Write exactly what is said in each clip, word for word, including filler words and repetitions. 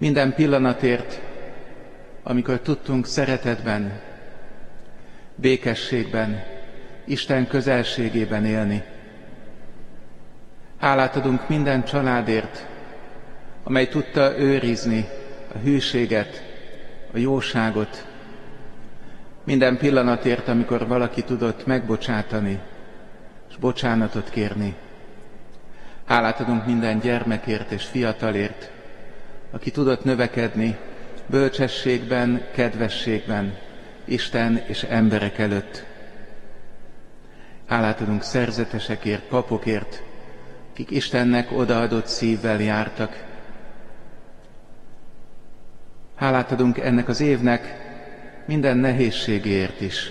minden pillanatért, amikor tudtunk szeretetben, békességben, Isten közelségében élni. Hálát adunk minden családért, amely tudta őrizni a hűséget, a jóságot, minden pillanatért, amikor valaki tudott megbocsátani és bocsánatot kérni. Hálát adunk minden gyermekért és fiatalért, aki tudott növekedni bölcsességben, kedvességben, Isten és emberek előtt. Hálát adunk szerzetesekért, papokért, akik Istennek odaadott szívvel jártak. Hálát adunk ennek az évnek minden nehézségért is,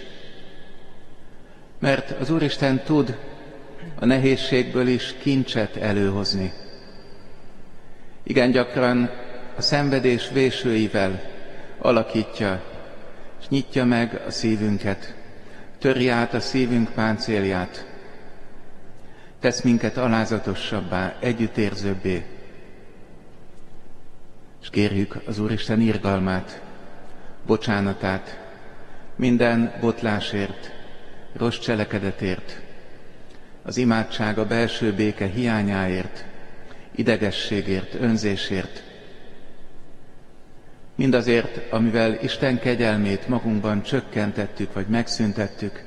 mert az Úristen tud a nehézségből is kincset előhozni. Igen gyakran a szenvedés vésőivel alakítja és nyitja meg a szívünket, töri át a szívünk páncélját, tesz minket alázatosabbá, együttérzőbbé, és kérjük az Úristen irgalmát, bocsánatát minden botlásért, rossz cselekedetért, az imádság a belső béke hiányáért, idegességért, önzésért, mindazért, amivel Isten kegyelmét magunkban csökkentettük vagy megszüntettük,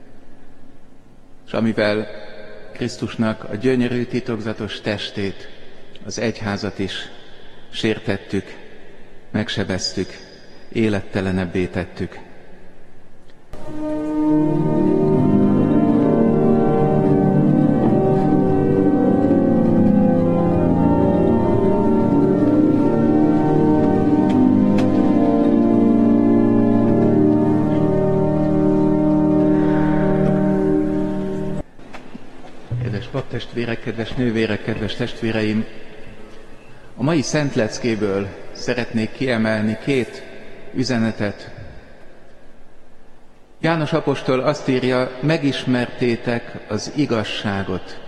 és amivel Krisztusnak a gyönyörű titokzatos testét, az egyházat is sértettük, megsebeztük, élettelenebbé tettük. Testvérek, kedves nővérek, kedves testvéreim! A mai Szent Leckéből szeretnék kiemelni két üzenetet. János apostol azt írja, megismertétek az igazságot.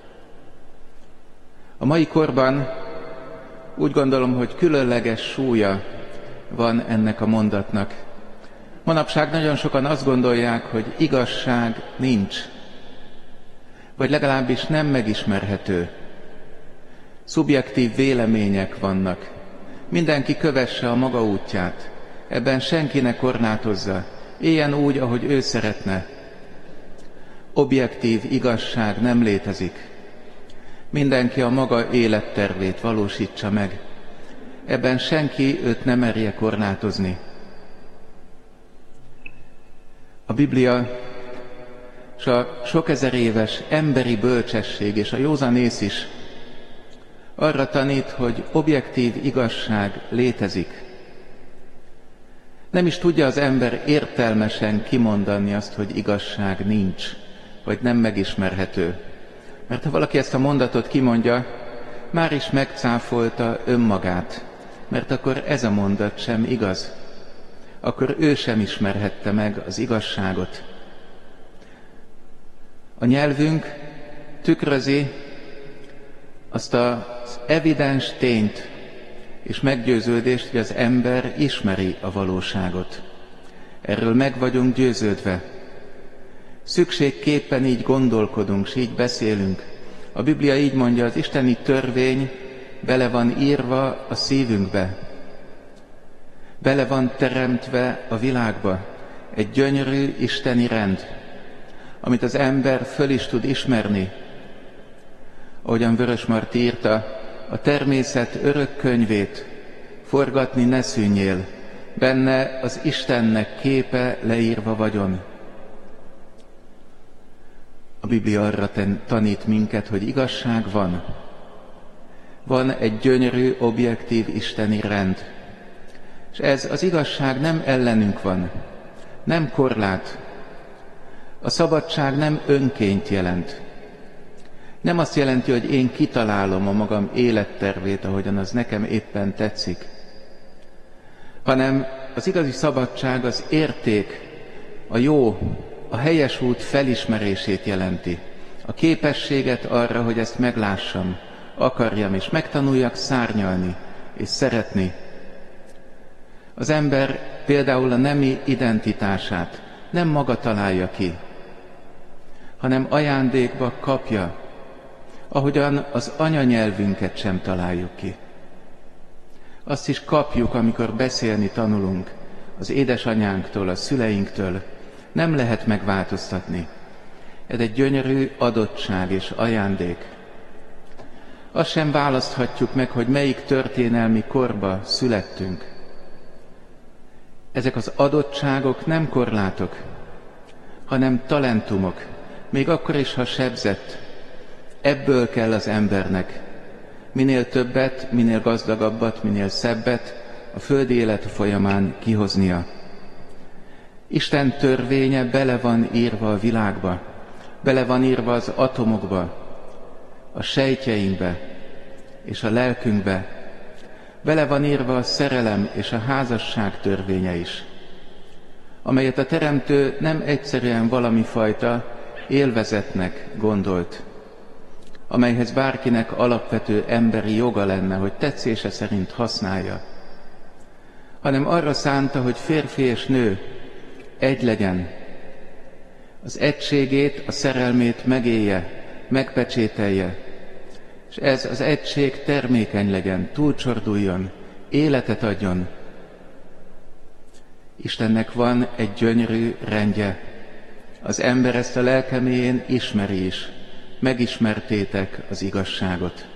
A mai korban úgy gondolom, hogy különleges súlya van ennek a mondatnak. Manapság nagyon sokan azt gondolják, hogy igazság nincs, vagy legalábbis nem megismerhető. Szubjektív vélemények vannak. Mindenki kövesse a maga útját. Ebben senki ne korlátozza. Éljen úgy, ahogy ő szeretne. Objektív igazság nem létezik. Mindenki a maga élettervét valósítsa meg. Ebben senki őt nem merje korlátozni. A Biblia és a sok ezer éves emberi bölcsesség és a józanész is arra tanít, hogy objektív igazság létezik. Nem is tudja az ember értelmesen kimondani azt, hogy igazság nincs, vagy nem megismerhető. Mert ha valaki ezt a mondatot kimondja, már is megcáfolta önmagát, mert akkor ez a mondat sem igaz. Akkor ő sem ismerhette meg az igazságot. A nyelvünk tükrözi azt az evidens tényt és meggyőződést, hogy az ember ismeri a valóságot. Erről meg vagyunk győződve. Szükségképpen így gondolkodunk, és így beszélünk. A Biblia így mondja, az isteni törvény bele van írva a szívünkbe. Bele van teremtve a világba egy gyönyörű isteni rend, amit az ember föl is tud ismerni. Ahogyan Vörösmarty írta, a természet örök könyvét forgatni ne szűnjél, benne az Istennek képe leírva vagyon. A Biblia arra tanít minket, hogy igazság van. Van egy gyönyörű, objektív isteni rend. És ez az igazság nem ellenünk van, nem korlát. A szabadság nem önként jelent. Nem azt jelenti, hogy én kitalálom a magam élettervét, ahogyan az nekem éppen tetszik, hanem az igazi szabadság az érték, a jó, a helyes út felismerését jelenti. A képességet arra, hogy ezt meglássam, akarjam és megtanuljak szárnyalni, és szeretni. Az ember például a nemi identitását nem maga találja ki, hanem ajándékba kapja, ahogyan az anyanyelvünket sem találjuk ki. Azt is kapjuk, amikor beszélni tanulunk az édesanyánktól, a szüleinktől, nem lehet megváltoztatni. Ez egy gyönyörű adottság és ajándék. Azt sem választhatjuk meg, hogy melyik történelmi korba születtünk. Ezek az adottságok nem korlátok, hanem talentumok, még akkor is, ha sebzett. Ebből kell az embernek minél többet, minél gazdagabbat, minél szebbet a földi élet folyamán kihoznia. Isten törvénye bele van írva a világba, bele van írva az atomokba, a sejtjeinkbe és a lelkünkbe, bele van írva a szerelem és a házasság törvénye is, amelyet a Teremtő nem egyszerűen valami fajta élvezetnek gondolt, amelyhez bárkinek alapvető emberi joga lenne, hogy tetszése szerint használja, hanem arra szánta, hogy férfi és nő egy legyen, az egységét, a szerelmét megélje, megpecsételje, és ez az egység termékeny legyen, túlcsorduljon, életet adjon. Istennek van egy gyönyörű rendje. Az ember ezt a lelke mélyén ismeri is. Megismertétek az igazságot.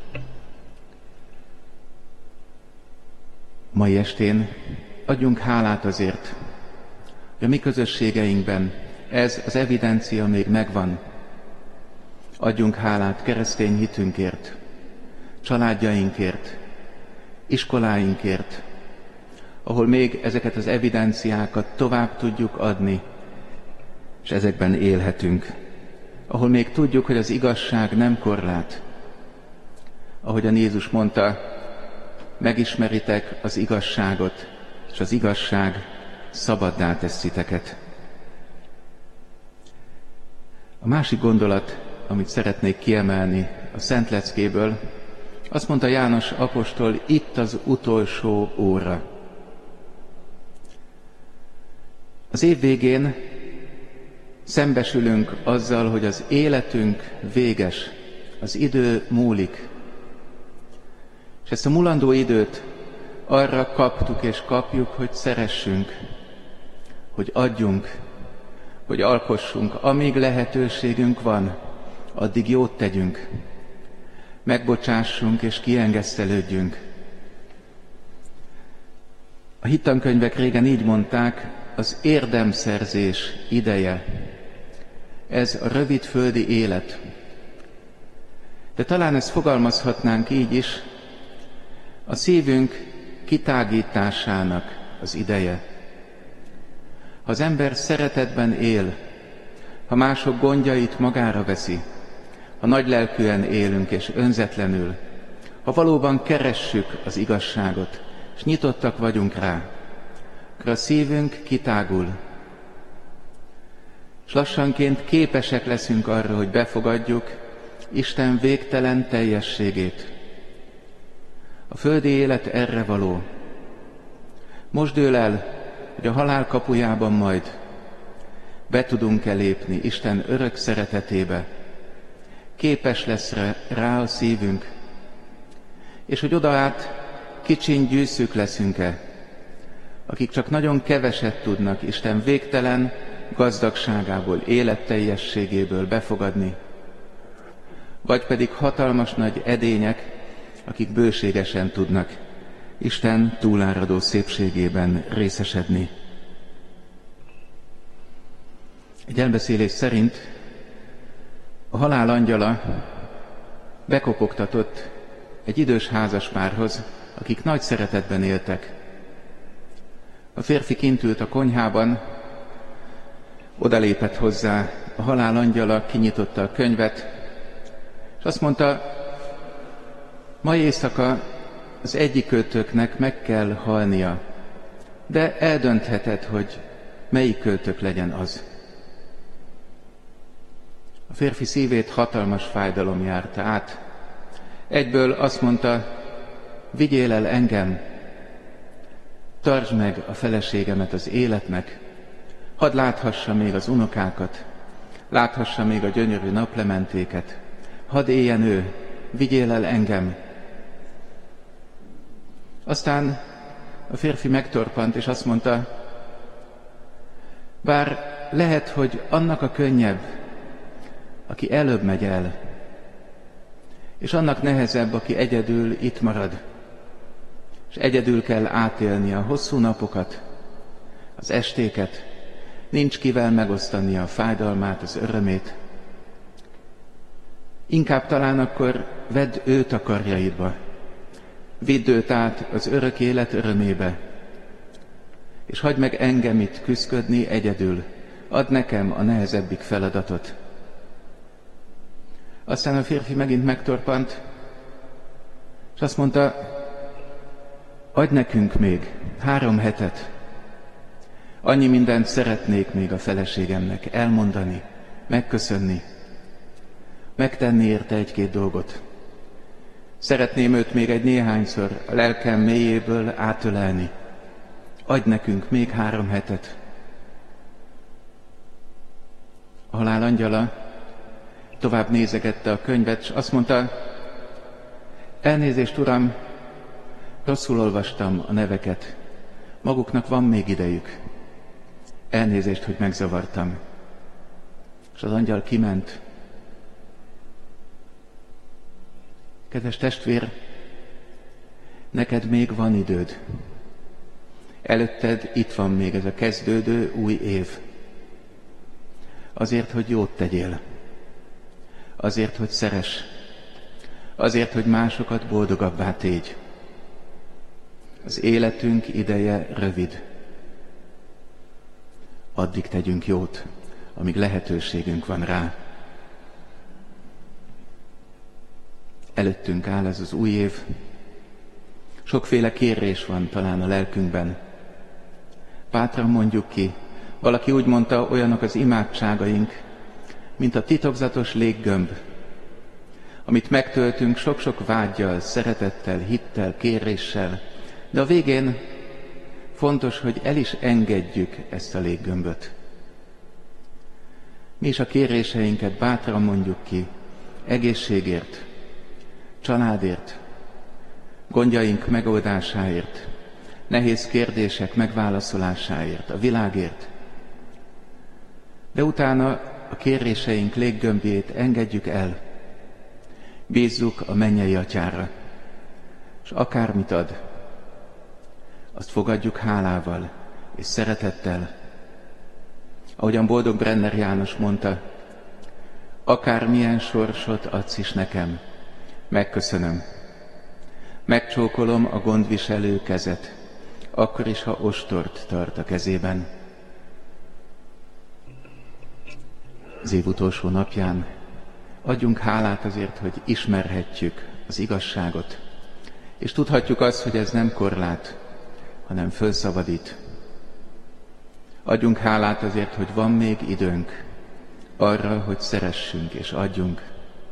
Mai estén adjunk hálát azért, hogy a mi közösségeinkben ez az evidencia még megvan. Adjunk hálát keresztény hitünkért, családjainkért, iskoláinkért, ahol még ezeket az evidenciákat tovább tudjuk adni, és ezekben élhetünk. Ahol még tudjuk, hogy az igazság nem korlát. Ahogyan Jézus mondta, megismeritek az igazságot, és az igazság szabaddá tesz titeket. A másik gondolat, amit szeretnék kiemelni a Szent Leckéből, azt mondta János apostol, itt az utolsó óra. Az év végén szembesülünk azzal, hogy az életünk véges, az idő múlik. És ezt a mulandó időt arra kaptuk és kapjuk, hogy szeressünk, hogy adjunk, hogy alkossunk, amíg lehetőségünk van, addig jót tegyünk, megbocsássunk és kiengesztelődjünk. A hittankönyvek régen így mondták, az érdemszerzés ideje. Ez a rövid földi élet. De talán ezt fogalmazhatnánk így is, a szívünk kitágításának az ideje. Ha az ember szeretetben él, ha mások gondjait magára veszi, ha nagylelkűen élünk és önzetlenül, ha valóban keressük az igazságot, és nyitottak vagyunk rá, akkor a szívünk kitágul, és lassanként képesek leszünk arra, hogy befogadjuk Isten végtelen teljességét. A földi élet erre való. Most dől el, hogy a halál kapujában majd be tudunk-e lépni Isten örök szeretetébe. Képes lesz rá a szívünk, és hogy odaát kicsiny gyűszűk leszünk-e, akik csak nagyon keveset tudnak Isten végtelen gazdagságából, életteljességéből befogadni, vagy pedig hatalmas nagy edények, akik bőségesen tudnak Isten túláradó szépségében részesedni. Egy elbeszélés szerint a halál angyala bekopogtatott egy idős házaspárhoz, akik nagy szeretetben éltek. A férfi kint ült a konyhában, odalépett hozzá a halál angyala, kinyitotta a könyvet, és azt mondta, ma éjszaka az egyikőtöknek meg kell halnia, de eldöntheted, hogy melyik költök legyen az. A férfi szívét hatalmas fájdalom járta át. Egyből azt mondta, vigyél el engem, tartsd meg a feleségemet az életnek, hadd láthassa még az unokákat, láthassa még a gyönyörű naplementéket, hadd éljen ő, vigyél el engem. Aztán a férfi megtorpant, és azt mondta, bár lehet, hogy annak a könnyebb, aki előbb megy el, és annak nehezebb, aki egyedül itt marad, és egyedül kell átélni a hosszú napokat, az estéket, nincs kivel megosztani a fájdalmát, az örömét. Inkább talán akkor vedd őt a karjaidba, vidd őt át az örök élet örömébe, és hagyd meg engem itt küszködni egyedül, add nekem a nehezebbik feladatot. Aztán a férfi megint megtorpant, és azt mondta, adj nekünk még három hetet, annyi mindent szeretnék még a feleségemnek elmondani, megköszönni, megtenni érte egy-két dolgot. Szeretném őt még egy néhányszor a lelkem mélyéből átölelni. Adj nekünk még három hetet. A halál angyala tovább nézegette a könyvet, és azt mondta, elnézést, uram, rosszul olvastam a neveket, maguknak van még idejük. Elnézést, hogy megzavartam. És az angyal kiment. Kedves testvér, neked még van időd. Előtted itt van még ez a kezdődő új év. Azért, hogy jót tegyél. Azért, hogy szeress. Azért, hogy másokat boldogabbá tégy. Az életünk ideje rövid. Addig tegyünk jót, amíg lehetőségünk van rá. Előttünk áll ez az új év. Sokféle kérés van talán a lelkünkben. Bátran mondjuk ki, valaki úgy mondta, olyanok az imádságaink, mint a titokzatos léggömb, amit megtöltünk sok-sok vággyal, szeretettel, hittel, kéréssel, de a végén fontos, hogy el is engedjük ezt a léggömböt. Mi is a kéréseinket bátran mondjuk ki, egészségért, családért, gondjaink megoldásáért, nehéz kérdések megválaszolásáért, a világért. De utána a kéréseink léggömbjét engedjük el, bízzuk a mennyei Atyára, és akármit ad, azt fogadjuk hálával és szeretettel. Ahogyan Boldog Brenner János mondta, akármilyen sorsot adsz is nekem, megköszönöm. Megcsókolom a gondviselő kezet, akkor is, ha ostort tart a kezében. Az év utolsó napján adjunk hálát azért, hogy ismerhetjük az igazságot, és tudhatjuk azt, hogy ez nem korlát, hanem fölszabadít. Adjunk hálát azért, hogy van még időnk arra, hogy szeressünk és adjunk.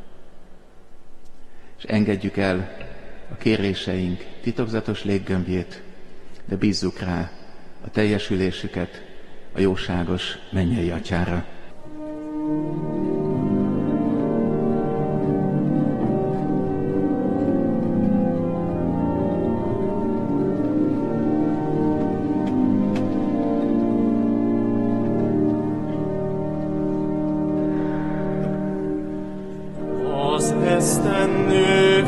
És engedjük el a kéréseink titokzatos léggömbjét, de bízzuk rá a teljesülésüket a jóságos mennyei Atyára. Az esztendő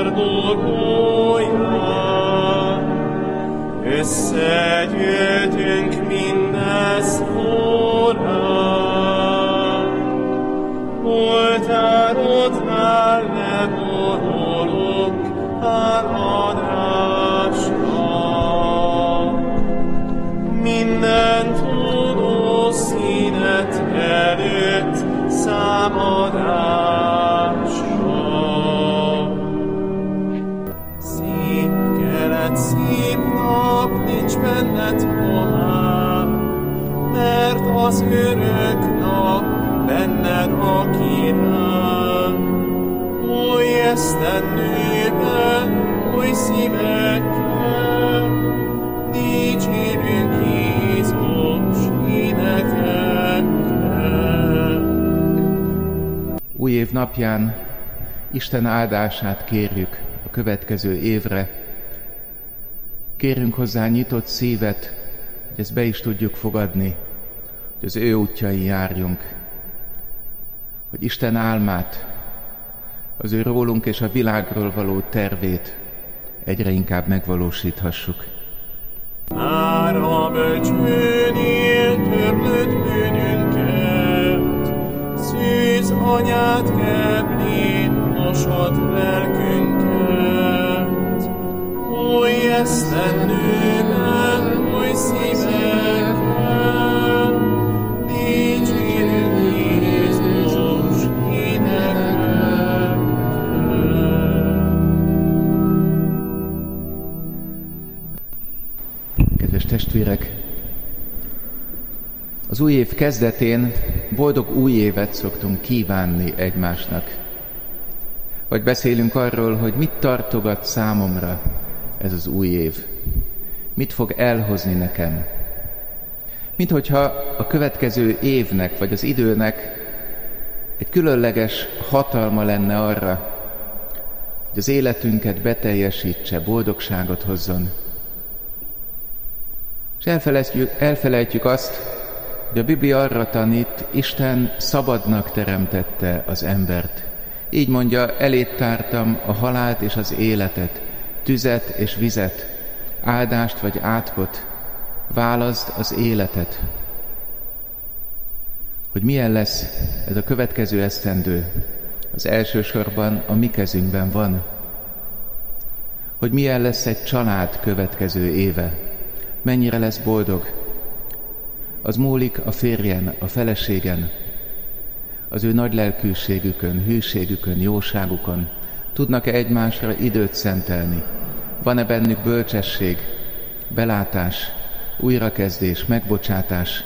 fordulóján összegyűjtünk mindez órán, oltárodnál leborulunk háladásra. Minden tudó színet előtt számadásra. Szép kelet, szép nap, nincs benned tovább, mert az örök nap benned a király. Új esztendőben, új új szívekkel, dicsérünk Jézus énekekkel. Új év napján Isten áldását kérjük a következő évre. Kérünk hozzá nyitott szívet, hogy ezt be is tudjuk fogadni, hogy az ő útjain járjunk, hogy Isten álmát, az ő rólunk és a világról való tervét egyre inkább megvalósíthassuk. Már a bölcsőnél törlött bűnünket, szűz anyát keblén mosott lelkünket. Oly esztendőben, oly szívekkel, dicsérünk Jézus énekekkel. Kedves testvérek, az új év kezdetén boldog új évet szoktunk kívánni egymásnak. Vagy beszélünk arról, hogy mit tartogat számomra ez az új év. Mit fog elhozni nekem? Mint hogyha a következő évnek, vagy az időnek egy különleges hatalma lenne arra, hogy az életünket beteljesítse, boldogságot hozzon. És elfelejtjük, elfelejtjük azt, hogy a Biblia arra tanít, Isten szabadnak teremtette az embert. Így mondja, elét tártam a halált és az életet, tüzet és vizet, áldást vagy átkot, válaszd az életet. Hogy milyen lesz ez a következő esztendő, az elsősorban a mi kezünkben van. Hogy milyen lesz egy család következő éve, mennyire lesz boldog, az múlik a férjen, a feleségen, az ő nagy lelkűségükön, hűségükön, jóságukon. Tudnak-e egymásra időt szentelni? Van-e bennük bölcsesség, belátás, újrakezdés, megbocsátás?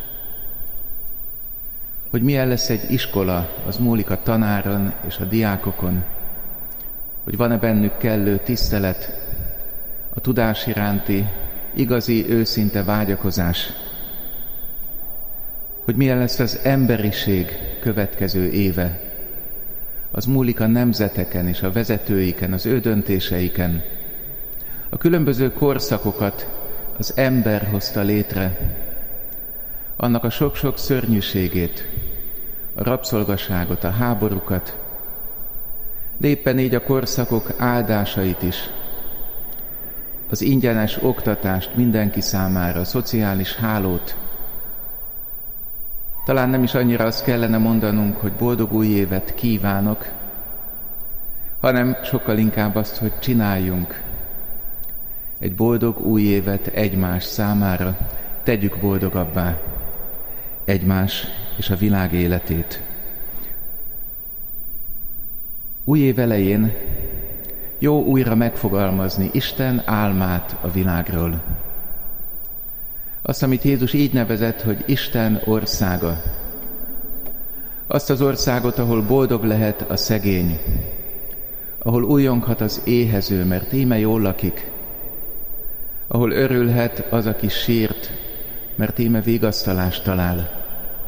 Hogy milyen lesz egy iskola, az múlik a tanáron és a diákokon. Hogy van-e bennük kellő tisztelet, a tudás iránti igazi, őszinte vágyakozás. Hogy milyen lesz az emberiség következő éve. Az múlik a nemzeteken és a vezetőiken, az ő döntéseiken. A különböző korszakokat az ember hozta létre. Annak a sok-sok szörnyűségét, a rabszolgaságot, a háborúkat, de éppen így a korszakok áldásait is. Az ingyenes oktatást mindenki számára, a szociális hálót. Talán nem is annyira azt kellene mondanunk, hogy boldog új évet kívánok, hanem sokkal inkább azt, hogy csináljunk egy boldog új évet egymás számára, tegyük boldogabbá egymás és a világ életét. Új év elején jó újra megfogalmazni Isten álmát a világról. Azt, amit Jézus így nevezett, hogy Isten országa. Azt az országot, ahol boldog lehet a szegény, ahol újjonghat az éhező, mert íme jól lakik, ahol örülhet az, aki sírt, mert íme vigasztalást talál,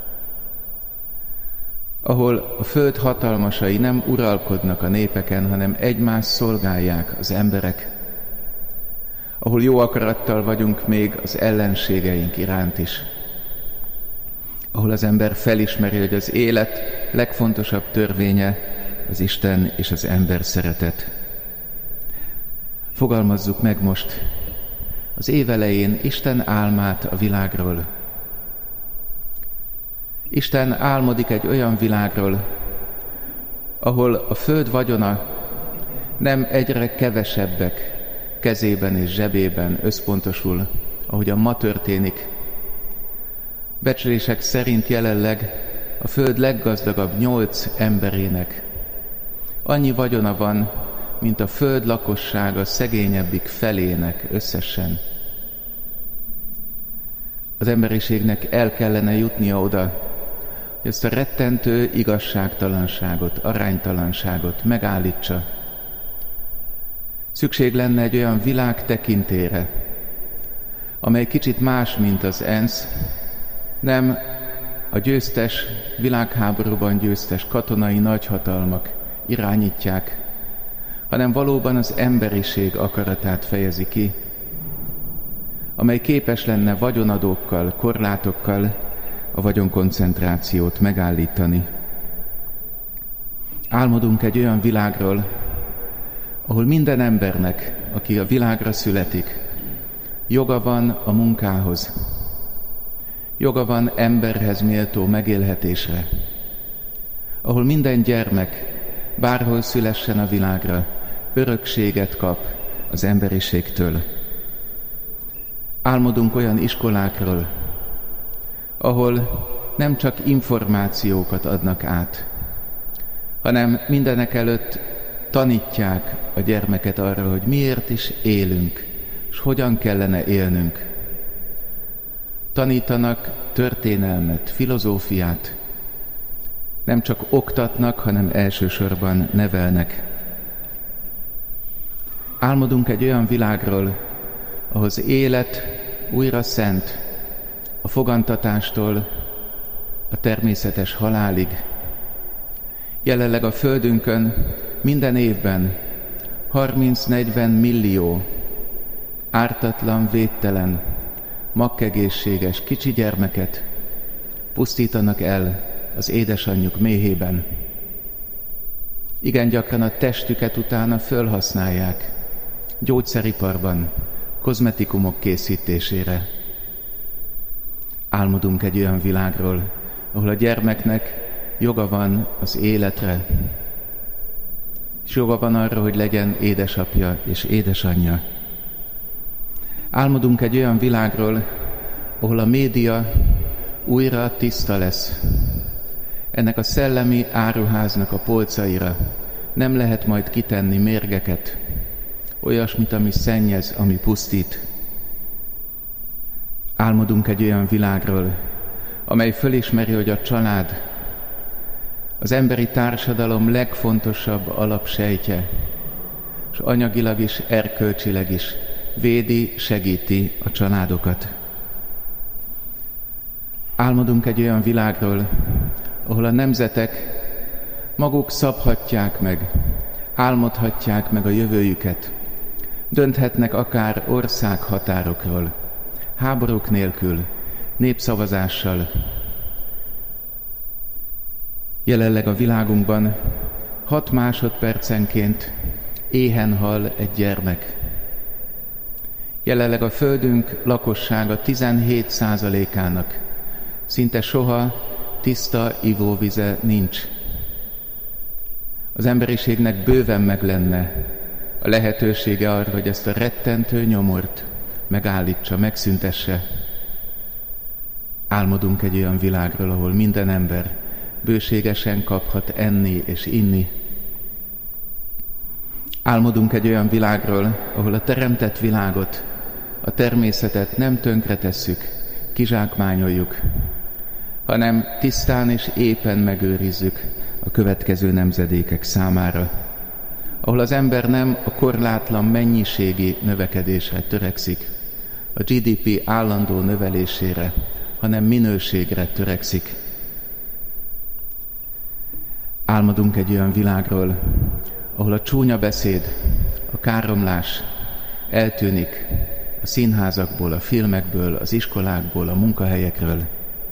ahol a föld hatalmasai nem uralkodnak a népeken, hanem egymást szolgálják az emberek, ahol jó akarattal vagyunk még az ellenségeink iránt is, ahol az ember felismeri, hogy az élet legfontosabb törvénye az Isten és az ember szeretet. Fogalmazzuk meg most az év elején Isten álmát a világról. Isten álmodik egy olyan világról, ahol a föld vagyona nem egyre kevesebbek kezében és zsebében összpontosul, ahogyan ma történik. Becslések szerint jelenleg a föld leggazdagabb nyolc emberének annyi vagyona van, mint a föld lakossága szegényebbik felének összesen. Az emberiségnek el kellene jutnia oda, hogy ezt a rettentő igazságtalanságot, aránytalanságot megállítsa. Szükség lenne egy olyan világ tekintére, amely kicsit más, mint az ENSZ, nem a győztes, világháborúban győztes katonai nagyhatalmak irányítják, hanem valóban az emberiség akaratát fejezi ki, amely képes lenne vagyonadókkal, korlátokkal a vagyonkoncentrációt megállítani. Álmodunk egy olyan világról, ahol minden embernek, aki a világra születik, joga van a munkához, joga van emberhez méltó megélhetésre, ahol minden gyermek, bárhol szülessen a világra, örökséget kap az emberiségtől. Álmodunk olyan iskolákról, ahol nem csak információkat adnak át, hanem mindenek előtt tanítják a gyermeket arra, hogy miért is élünk, és hogyan kellene élnünk. Tanítanak történelmet, filozófiát, nem csak oktatnak, hanem elsősorban nevelnek. Álmodunk egy olyan világról, ahol az élet újra szent, a fogantatástól a természetes halálig. Jelenleg a Földünkön minden évben harminc-negyven millió ártatlan, védtelen, makkegészséges kicsi gyermeket pusztítanak el az édesanyjuk méhében. Igen gyakran a testüket utána fölhasználják gyógyszeriparban, kozmetikumok készítésére. Álmodunk egy olyan világról, ahol a gyermeknek joga van az életre, és joga van arra, hogy legyen édesapja és édesanyja. Álmodunk egy olyan világról, ahol a média újra tiszta lesz. Ennek a szellemi áruháznak a polcaira nem lehet majd kitenni mérgeket, olyasmit, ami szennyez, ami pusztít. Álmodunk egy olyan világról, amely fölismeri, hogy a család az emberi társadalom legfontosabb alapsejtje, és anyagilag is, erkölcsileg is védi, segíti a családokat. Álmodunk egy olyan világról, ahol a nemzetek maguk szabhatják meg, álmodhatják meg a jövőjüket, dönthetnek akár országhatárokról, háborúk nélkül, népszavazással. Jelenleg a világunkban hat másodpercenként éhen hal egy gyermek. Jelenleg a Földünk lakossága tizenhét százalékának szinte soha tiszta ivóvize nincs. Az emberiségnek bőven meg lenne a lehetősége arra, hogy ezt a rettentő nyomort megállítsa, megszüntesse. Álmodunk egy olyan világról, ahol minden ember bőségesen kaphat enni és inni. Álmodunk egy olyan világról, ahol a teremtett világot, a természetet nem tönkretesszük, kizsákmányoljuk, hanem tisztán és éppen megőrizzük a következő nemzedékek számára, ahol az ember nem a korlátlan mennyiségi növekedésre törekszik, a gé dé pé állandó növelésére, hanem minőségre törekszik. Álmodunk egy olyan világról, ahol a csúnya beszéd, a káromlás eltűnik a színházakból, a filmekből, az iskolákból, a munkahelyekről.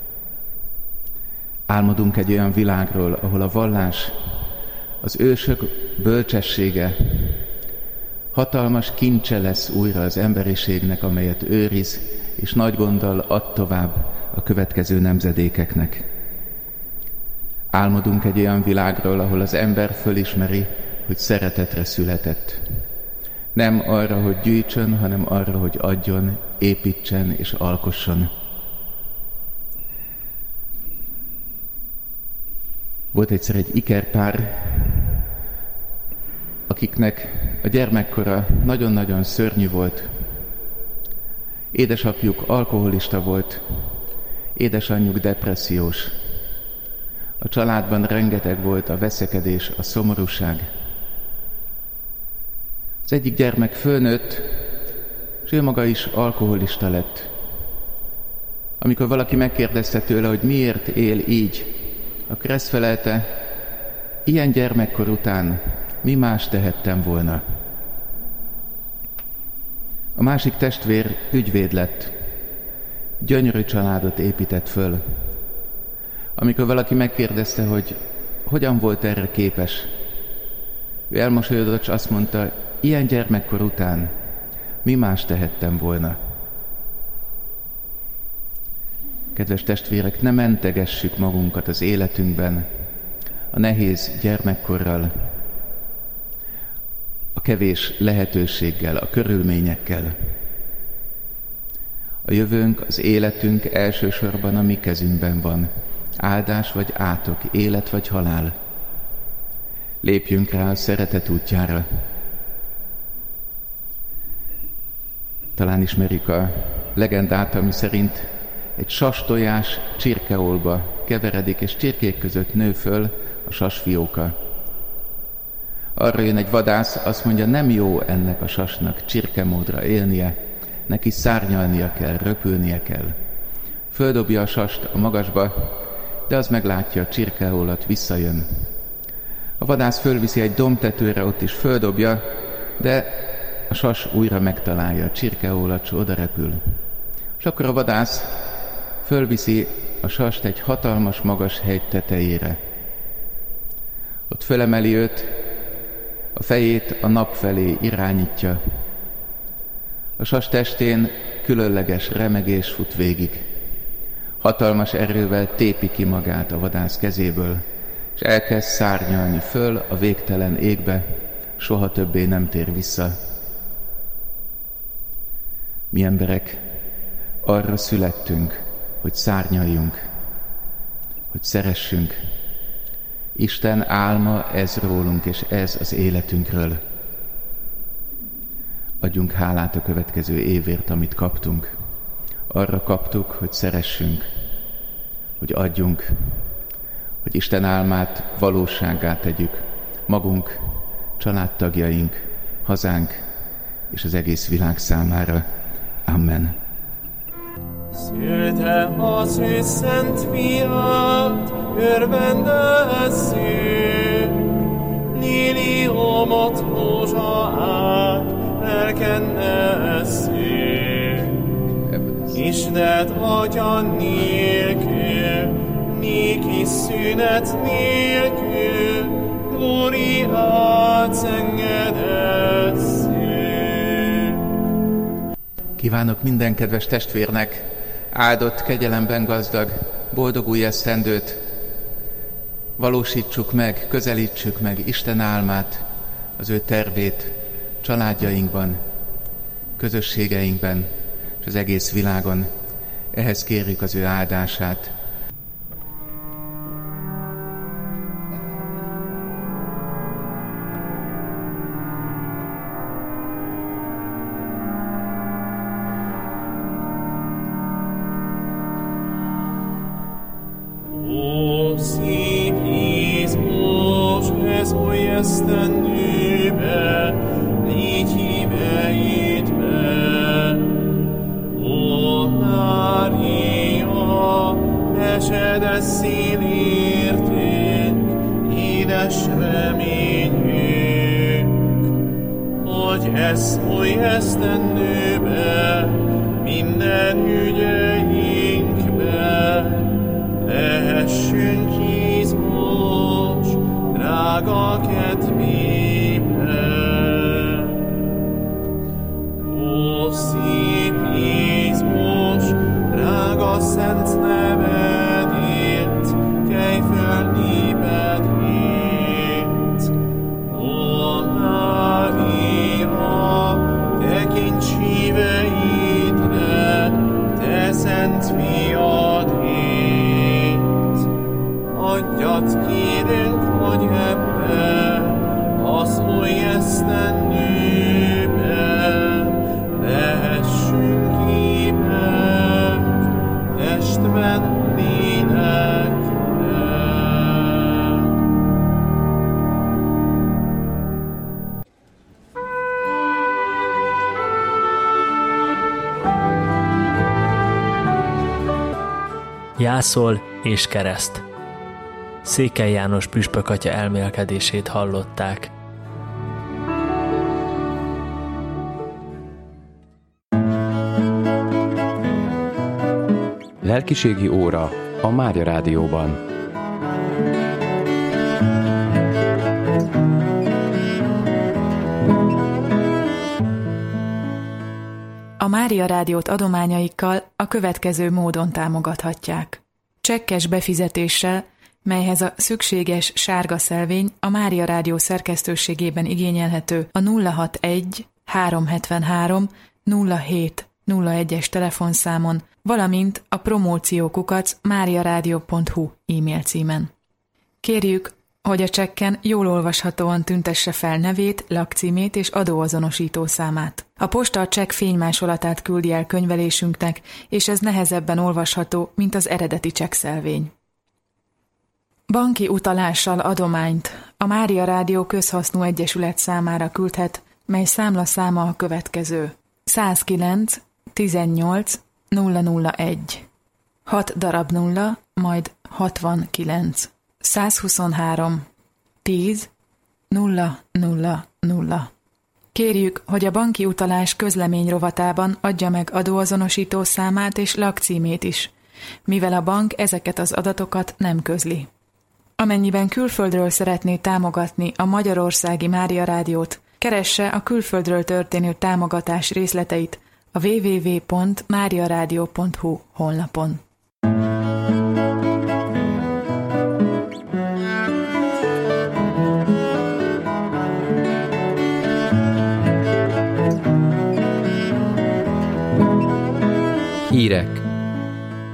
Álmodunk egy olyan világról, ahol a vallás, az ősök bölcsessége hatalmas kincse lesz újra az emberiségnek, amelyet őriz, és nagy gonddal ad tovább a következő nemzedékeknek. Álmodunk egy olyan világról, ahol az ember fölismeri, hogy szeretetre született. Nem arra, hogy gyűjtsön, hanem arra, hogy adjon, építsen és alkosson. Volt egyszer egy ikerpár, akiknek a gyermekkora nagyon-nagyon szörnyű volt. Édesapjuk alkoholista volt, édesanyjuk depressziós. A családban rengeteg volt a veszekedés, a szomorúság. Az egyik gyermek fölnőtt, és ő maga is alkoholista lett. Amikor valaki megkérdezte tőle, hogy miért él így, akkor ezt felelte, ilyen gyermekkor után mi más tehettem volna. A másik testvér ügyvéd lett, gyönyörű családot épített föl. Amikor valaki megkérdezte, hogy hogyan volt erre képes, ő elmosolyodott, és azt mondta, ilyen gyermekkor után mi más tehettem volna. Kedves testvérek, ne mentegessük magunkat az életünkben a nehéz gyermekkorral, a kevés lehetőséggel, a körülményekkel. A jövőnk, az életünk elsősorban a mi kezünkben van. Áldás vagy átok, élet vagy halál. Lépjünk rá a szeretet útjára. Talán ismerik a legendát, ami szerint egy sastojás csirkeolba keveredik, és csirkék között nő föl a sasfióka. Arra jön egy vadász, azt mondja, nem jó ennek a sasnak csirkemódra élnie, neki szárnyalnia kell, röpülnie kell. Földobja a sast a magasba, de az meglátja a csirkeolat, visszajön. A vadász fölviszi egy dombtetőre, ott is földobja, de a sas újra megtalálja, a csirkeolat, s oda repül. És akkor a vadász fölviszi a sast egy hatalmas, magas hegy tetejére. Ott fölemeli őt, a fejét a nap felé irányítja. A sas testén különleges remegés fut végig. Hatalmas erővel tépi ki magát a vadász kezéből, és elkezd szárnyalni föl a végtelen égbe, soha többé nem tér vissza. Mi emberek arra születtünk, hogy szárnyaljunk, hogy szeressünk. Isten álma ez rólunk, és ez az életünkről. Adjunk hálát a következő évért, amit kaptunk. Arra kaptuk, hogy szeressünk, hogy adjunk, hogy Isten álmát valósággá tegyük magunk, családtagjaink, hazánk és az egész világ számára. Amen. Szülte az ő szent fiát, örvendezzük, liliomot rózsaát, elkennezzük. Isted atya nélkül, néki szünet nélkül, glóriát engedezzük. Kívánok minden kedves testvérnek áldott, kegyelemben gazdag, boldog új esztendőt. Valósítsuk meg, közelítsük meg Isten álmát, az ő tervét családjainkban, közösségeinkben és az egész világon. Ehhez kérjük az ő áldását. Adjad kérünk, hogy ebben Jászol és kereszt. Székely János püspök atya elmélkedését hallották. Lelkiségi óra a Mária Rádióban. A Mária Rádiót adományaikkal a következő módon támogathatják. Csekkes befizetéssel, melyhez a szükséges sárga szelvény a Mária Rádió szerkesztőségében igényelhető a nulla hatvanegy háromszázhetvenhárom nulla hét nulla egyes telefonszámon, valamint a promóciókukac máriaradio pont hu e-mail címen. Kérjük, hogy a csekken jól olvashatóan tüntesse fel nevét, lakcímét és adóazonosító számát. A posta a csekk fénymásolatát küldi el könyvelésünknek, és ez nehezebben olvasható, mint az eredeti csekkszelvény. Banki utalással adományt a Mária Rádió közhasznú egyesület számára küldhet, mely számlaszáma a következő: százkilenc tizennyolc nulla nulla egy, hat darab nulla, majd hatvankilenc, százhuszonhárom tíz nulla nulla nulla. Kérjük, hogy a banki utalás közlemény rovatában adja meg adóazonosító számát és lakcímét is, mivel a bank ezeket az adatokat nem közli. Amennyiben külföldről szeretné támogatni a Magyarországi Mária Rádiót, keresse a külföldről történő támogatás részleteit a double-u double-u double-u pont máriaradio pont hu honlapon. Hírek